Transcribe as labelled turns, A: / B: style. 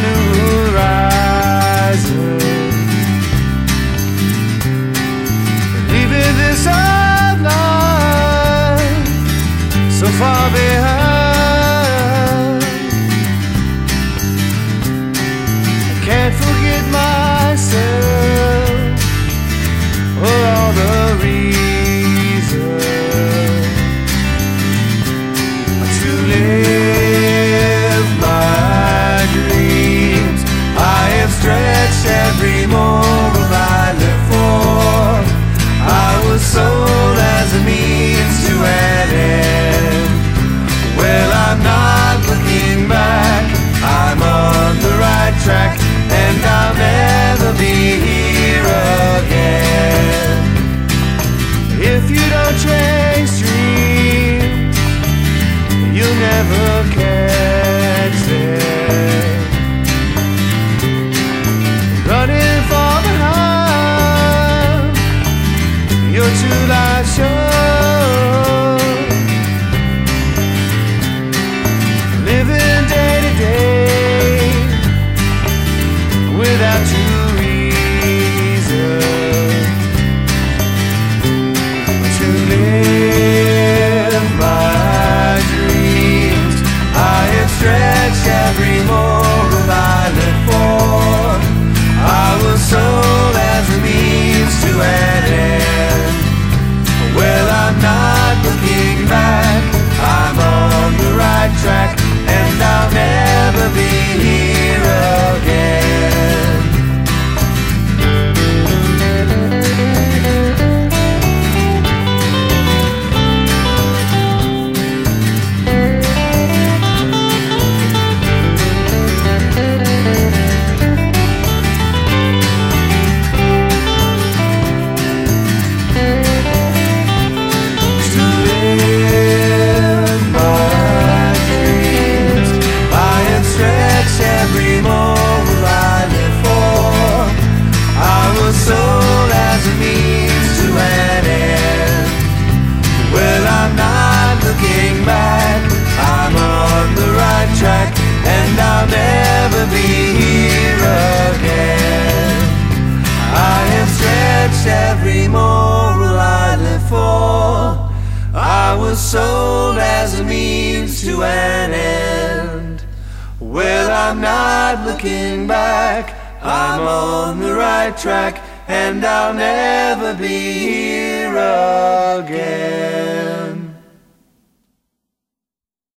A: new horizon, leaving this old life so far behind. I can't forget myself or all the reasons to live my dreams. I have stretched every moral I lived for. I was sold as a means to an end. Well, I'm not looking back, I'm on the right track, and I'll never be here again. If you don't chase dreams, you'll never catch them. Running far behind your true life show, living day to day without true reason to live my dreams. I have stretched every moral I lived for. I was sold as a means to an end. Well, I'm not looking back, I'm on the right track, and I'll never be here again. Every moral I lived for, I was sold as a means to an end. Well, I'm not looking back, I'm on the right track, and I'll never be here again. I have stretched every moral I lived for. I was sold as a means to an end. Well, I'm not looking back, I'm on the right track, and I'll never be here again.